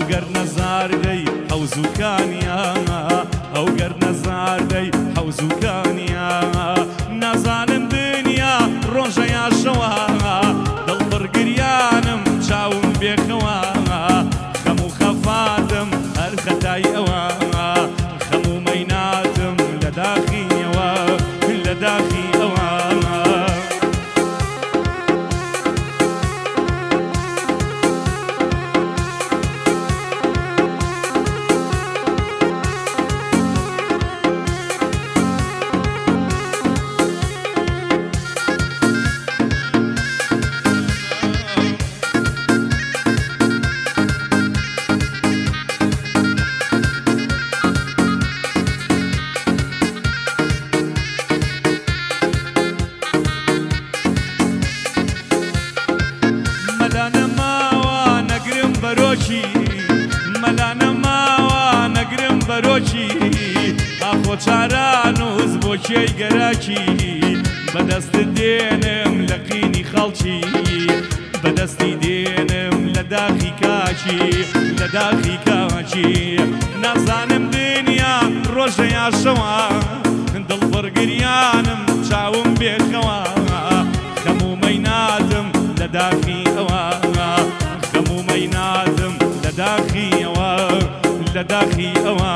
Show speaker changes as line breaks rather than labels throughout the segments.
گەرنە زاردەی حەوزوکانیا ئەو گەرنە زاردەی حەوزوکانیا نازانم دنیا ڕۆژە یا شەوە دڵبڕگریانم چاوم بێخەوە خەم و خەفاتم هەر خەتای ئەوە خەم و مەیناتم لە داخینەوە لە داخی ئەوە خۆچاران و هز بۆ کێی گەراکی بەدەستت دێنم لە قینی خەڵکی بەدەستی دێنم لە داخی کاکی لە داخی کاکی نازانم دنیا ڕۆژە یا شەوە دڵبڕگریانم چاوم بێخەوە خەم و مەیناتم لە داخی ئەوە خەم و مەیناتم لە داخی ئەوە لە داخی ئەوە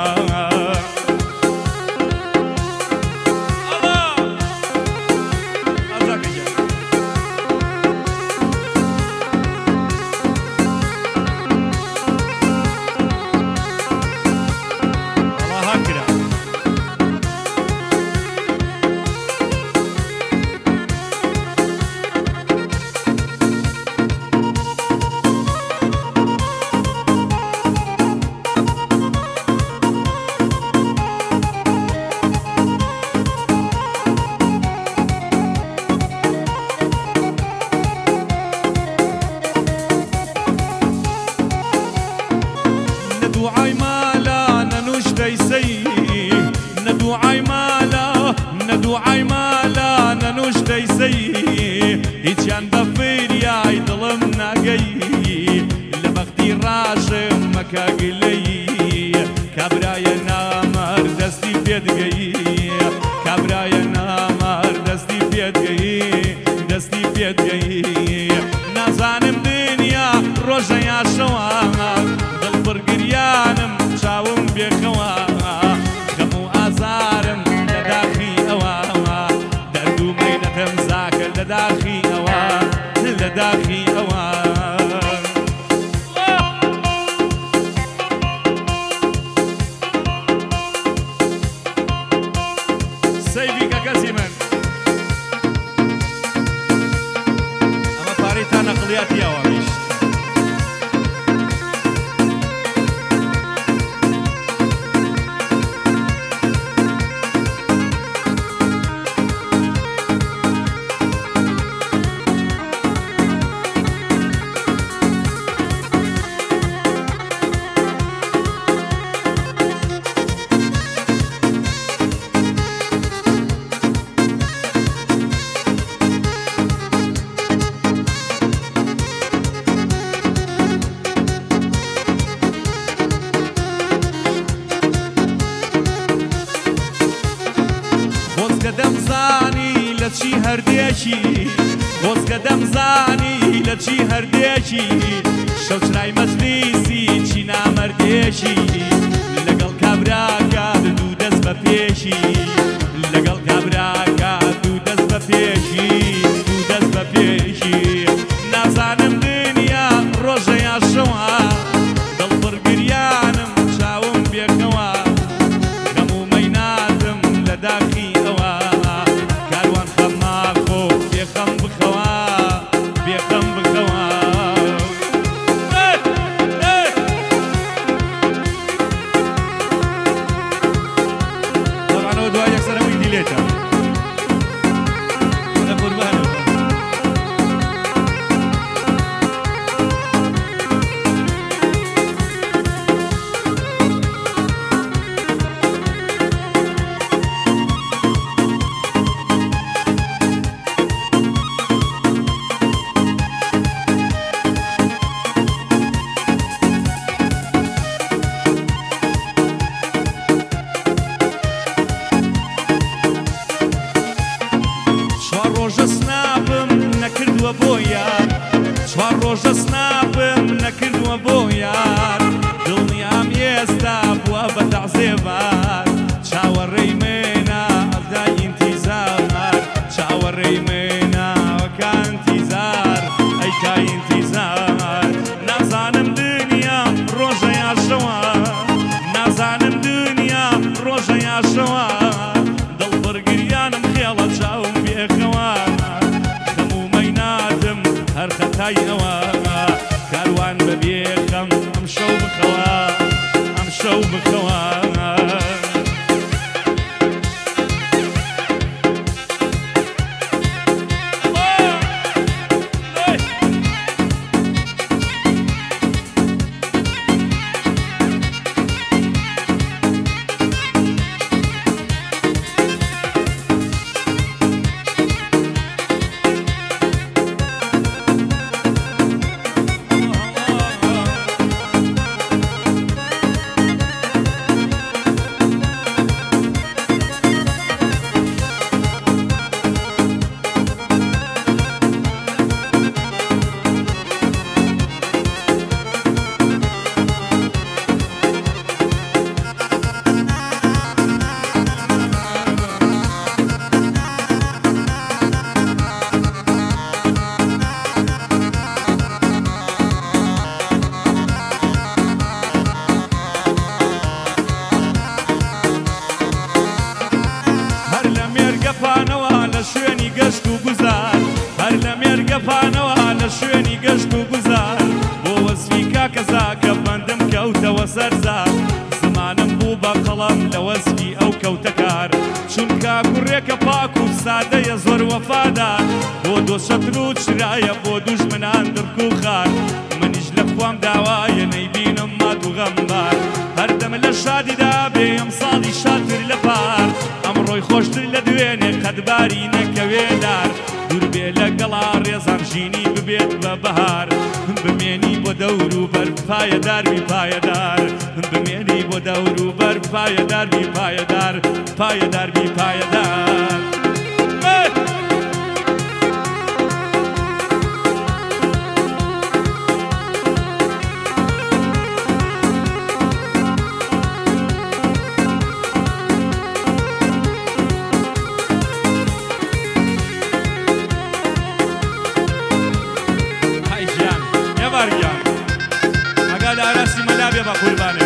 هیچیان بە فریای دڵم ناگەی لە بەختی ڕاشم مەکە گلەی کابرایە نامەر دەستی پێدگەی کابرایە نامەر دەستی پێدگەی دەستی پێدگەی نازانم دنیا ڕۆژە یا شەوە دڵبڕگریانم چاوم بێخەوە خەم و ئازارم لە داخی ئەوە دەرد و مەینەتم زاکە لە داخی ئەوە لە داخی ئەوە سەیبی کەکەسی من ئەمە پارەی تا نەقڵیاتی ئەوەمیش چی هەردێکی خۆزگە دەمزانی لە چی هەردێکی شەوچرای مەجلیسی چی نامەردێکی لەگەڵ کابراکە دوو دەست بە پێشی لەگەڵ کابراکە دوو دەست بە پێشی دوو دەست بە پێشی نازانم دنیا ڕۆژە یا شەوە دڵبڕگریانم چاوم بێکەوە خەم و مەیناتم لە داخی ئەوە بێخەم بخەوە بێخەم بخەوە شەو بخەوە شوێنی گەشت و گوزار بۆ وەزفی کاکەزاکە بەندم کەوتەوە سەرزار زمانم بوو بە قەڵەم لە وەزفی ئەو کەوتە کار چونکە کوڕێکە پاک و سادەیە زۆر وەفادار بۆ دۆشەتر و چرایە بۆ دوژمنان درک و خار منیش لە خوام داوایە نەیبینم مات و غەمبار هەردەم لە شادیدا بێ ئەم ساڵی شادتر لە پار ئەمڕۆی خۆشتر لە دوێنێ قەدباری نەکەوێ دار دوور بێ لەگەڵا ڕێزان ژینی ببێت بە بەهار بمێنی بۆ دەور و بەر پایەداربی پایەدار بمێنی بۆ دەور و بەر پایەداربی پایەدار پایەداربی پایەدار ئاراسی مەلابێ بە قوربانێ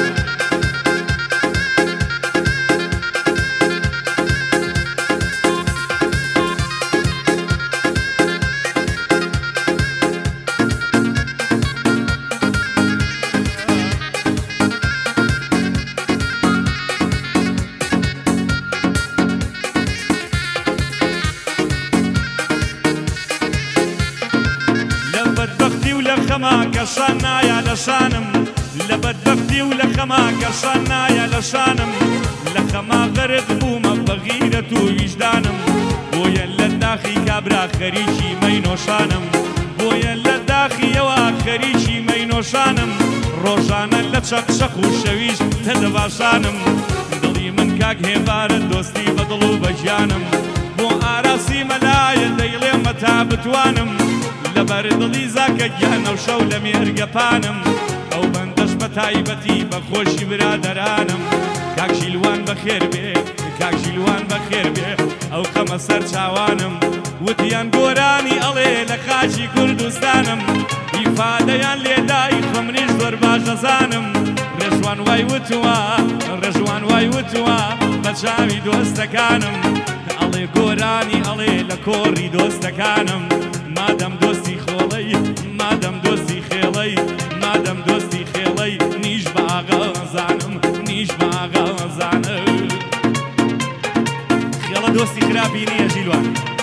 لە بەدبەختی و لە خەما کەشان نایە لە شانم لە بەدبەختی و لە خەما کەشان نایە لە شانم لە خەما غەرق بوومە بە غیرەت و ویجدانم بۆیە لە داخی کابرا خەریکی مەینۆشانم بۆیە لە داخیەوە خەریکی مەینۆشانم ڕۆژانە لە چەقچەق و شەویش تەدەباشانم دڵی من کاک هێوارە دۆستی بە دڵ و بە ژیانم بۆ ئاراسی مەلایە دەیڵێمە تا بتوانم لەبەر دڵی زاکە گیانە و شەو لە مێرگەپانم ئەو بەندەش بە تایبەتی بە خۆشی برادەرانم کاک ژیلوان بەخێر بێ کاک ژیلوان بەخێر بێ ئەو خەمە سەر چاوانم وتیان گۆرانی ئەڵێ لە خاچی کوردستانم ئیفادەیان لێدای خەمنیش زۆر باش دەزانم ڕێژوان وای وتووە ڕێژوان وای وتووە بە چاوی دۆستەکانم ئەڵێ گۆرانی ئەڵێ لە کۆڕی دۆستەکانم مادەم دۆستی خۆڵەی مادەم دۆستی خێڵەی مادەم دۆستی خێڵەی نیش بە ئاغازانم نیش بە ئاغازانم خێڵە دۆستی خراپی نییە ژیلوان